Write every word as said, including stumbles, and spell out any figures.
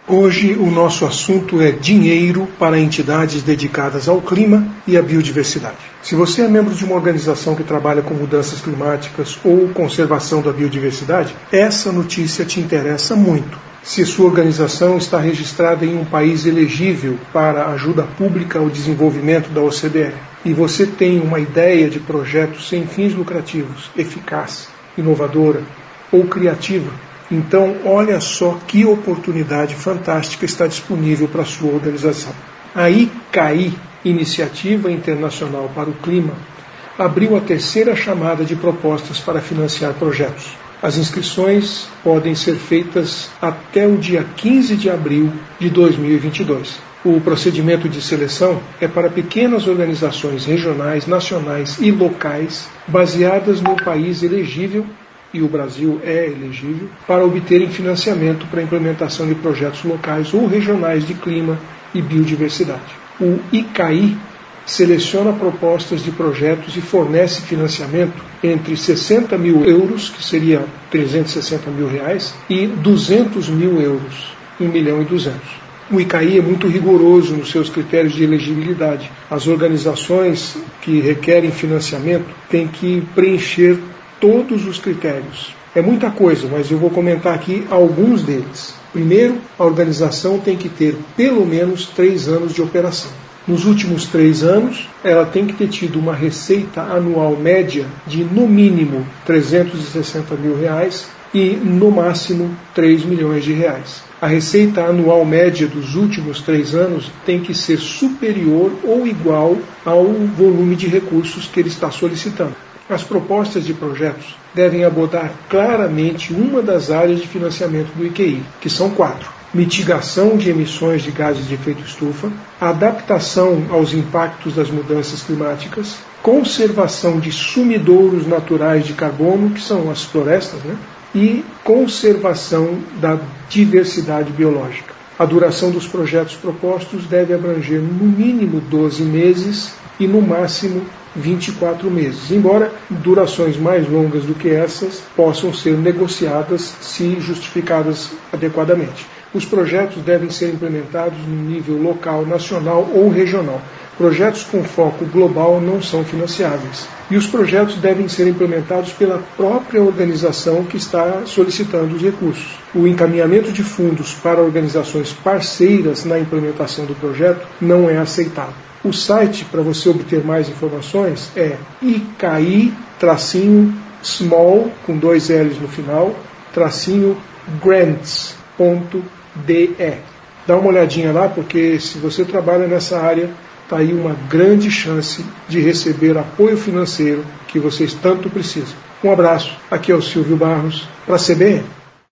Hoje o nosso assunto é dinheiro para entidades dedicadas ao clima e à biodiversidade. Se você é membro de uma organização que trabalha com mudanças climáticas ou conservação da biodiversidade, essa notícia te interessa muito. Se sua organização está registrada em um país elegível para ajuda pública ao desenvolvimento da O C D E e você tem uma ideia de projeto sem fins lucrativos, eficaz, inovadora ou criativa, então olha só que oportunidade fantástica está disponível para a sua organização. A I C A I, Iniciativa Internacional para o Clima, abriu a terceira chamada de propostas para financiar projetos. As inscrições podem ser feitas até o dia quinze de abril de dois mil e vinte e dois. O procedimento de seleção é para pequenas organizações regionais, nacionais e locais baseadas no país elegível, e o Brasil é elegível, para obterem financiamento para a implementação de projetos locais ou regionais de clima e biodiversidade. O I C A I seleciona propostas de projetos e fornece financiamento entre sessenta mil euros, que seria trezentos e sessenta mil reais, e duzentos mil euros, um milhão e duzentos. O I C A I é muito rigoroso nos seus critérios de elegibilidade. As organizações que requerem financiamento têm que preencher todos os critérios. É muita coisa, mas eu vou comentar aqui alguns deles. Primeiro, a organização tem que ter pelo menos três anos de operação. Nos últimos três anos, ela tem que ter tido uma receita anual média de, no mínimo, trezentos e sessenta mil reais e, no máximo, três milhões de reais. A receita anual média dos últimos três anos tem que ser superior ou igual ao volume de recursos que ele está solicitando. As propostas de projetos devem abordar claramente uma das áreas de financiamento do I C A I, que são quatro: mitigação de emissões de gases de efeito estufa, adaptação aos impactos das mudanças climáticas, conservação de sumidouros naturais de carbono, que são as florestas, né? E conservação da diversidade biológica. A duração dos projetos propostos deve abranger no mínimo doze meses e no máximo vinte e quatro meses, embora durações mais longas do que essas possam ser negociadas se justificadas adequadamente. Os projetos devem ser implementados no nível local, nacional ou regional. Projetos com foco global não são financiáveis. E os projetos devem ser implementados pela própria organização que está solicitando os recursos. O encaminhamento de fundos para organizações parceiras na implementação do projeto não é aceitável. O site para você obter mais informações é I C A I small, com dois L's no final, tracinho grants ponto D E. Dá uma olhadinha lá, porque se você trabalha nessa área, está aí uma grande chance de receber apoio financeiro que vocês tanto precisam. Um abraço, aqui é o Silvio Barros, para a C B N.